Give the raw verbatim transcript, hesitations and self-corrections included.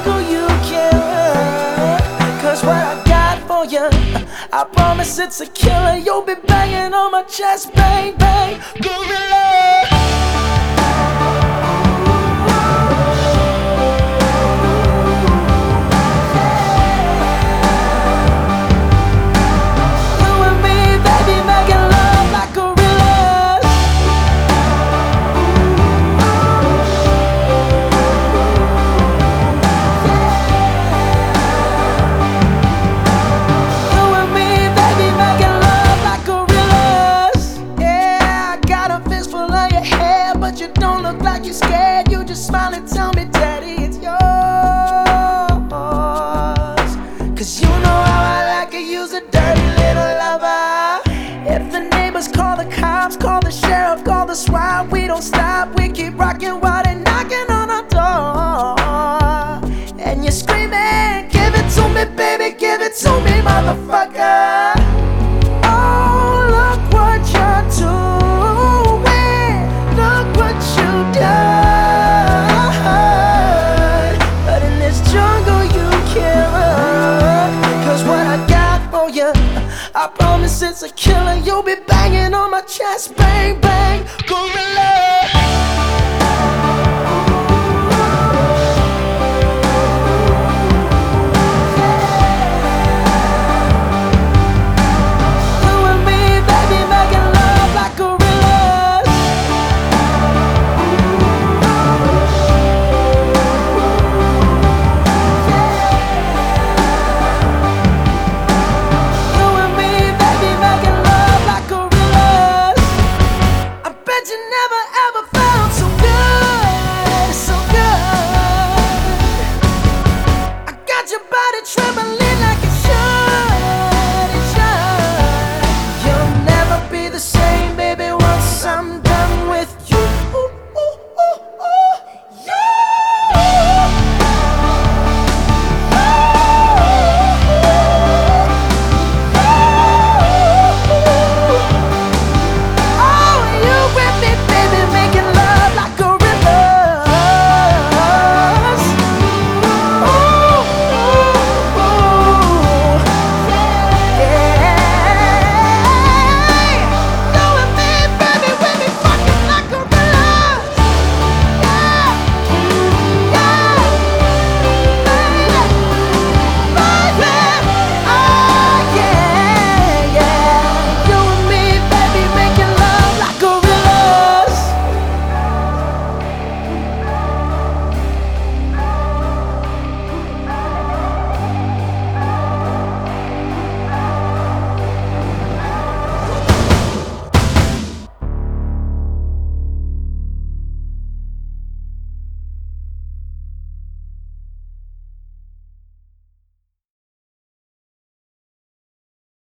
jungle you can't run. Cause what I got for you, I promise it's a killer. You'll be banging on my chest, bang, bang, gorilla. But you don't look like you're scared. You just smile and tell me, Daddy, it's yours. Cause you know how I like it, use a dirty little lover. If the neighbors call the cops, call the sheriff, call the SWAT, we don't stop, we keep rocking while they're knocking on our door. And you're screaming, give it to me, baby, give it to me, motherfucker. Oh, look what you're doing. But in this jungle you can't run. Cause what I got for you, I promise it's a killer. You'll be banging on my chest, bang, bang, gorilla.